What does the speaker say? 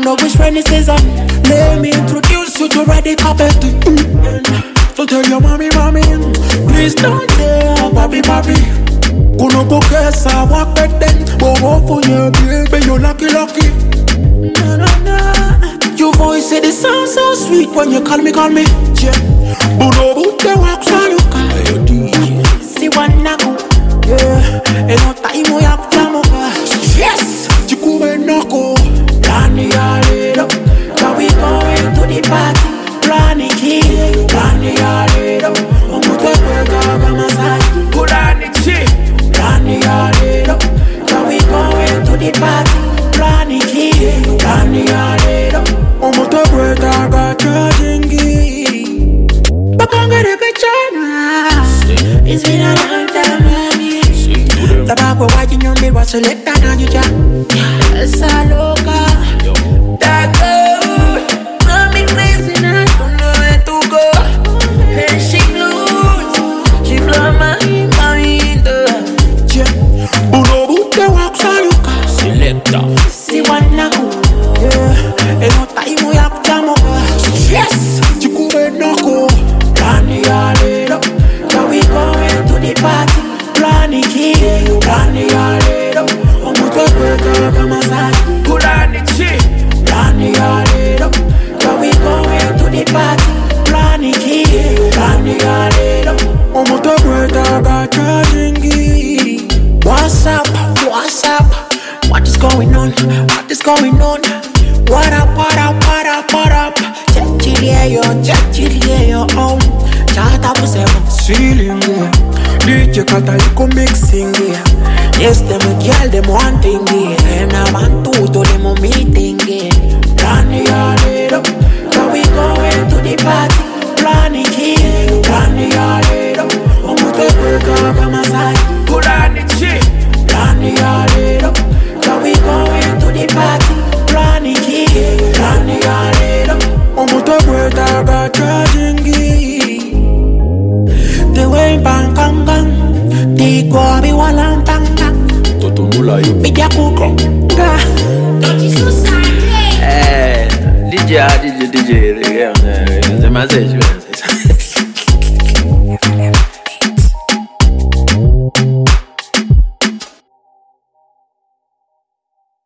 know which friend this is. Let me introduce you to Ready Carpet. So tell your mommy, please don't tell papi. Kuno kukesa waketen, bobo for your baby, you lucky. Your voice said it sounds so sweet when you call me. Yeah. Buno te walk so you can. See one nago. Yeah. And no time we have jamo. Yes. Chikuwe noko. Plani yaledo. Now we going to the party. Plani chi. Plani yaledo. Omutwe kweka kama saji. Plani chi. Plani yaledo. Now we going to the party. Plani chi. Plani yaledo. Omutwe kweka kama jingi. Bakongere pechana. It's been a long time, mommy. The back we're watching your mirror, so let that on you, Jack. It's a loca. That girl, mommy crazy now, don't know where to go. And she lose, she blow my mind. Yeah, Buno Bute walks on you, selector. See one now, yeah. And no time we have jamo. Yes, Chikuwe noko. Plani yaledo. Now we going to the party. Plani chi, plani yaledo. Omutwe kweka kama saji. Plani chi, plani yaledo. Now we going to the party. Plani chi, plani yaledo. Omutwe kweka kama jingi. What's up? What is going on? What up? Chechilie yo, oh. Chata pusemo ceiling, yeah. DJ kata liko mixing, yeah. Yes, them girl, them wanting, yeah. And I want to them meeting, yeah. Plani yaledo. Now we going to the party. Plani chi, plani yaledo. Omutwe kweka kama saji. Plani chi, plani yaledo. Now we going to the party. Plani chi, plani yaledo. Omutwe kweka kama jingi. The way bang kang kang, the guabi walang tang tang. Totumula yo. Bidya kuka. DJ, c'est ma sèche.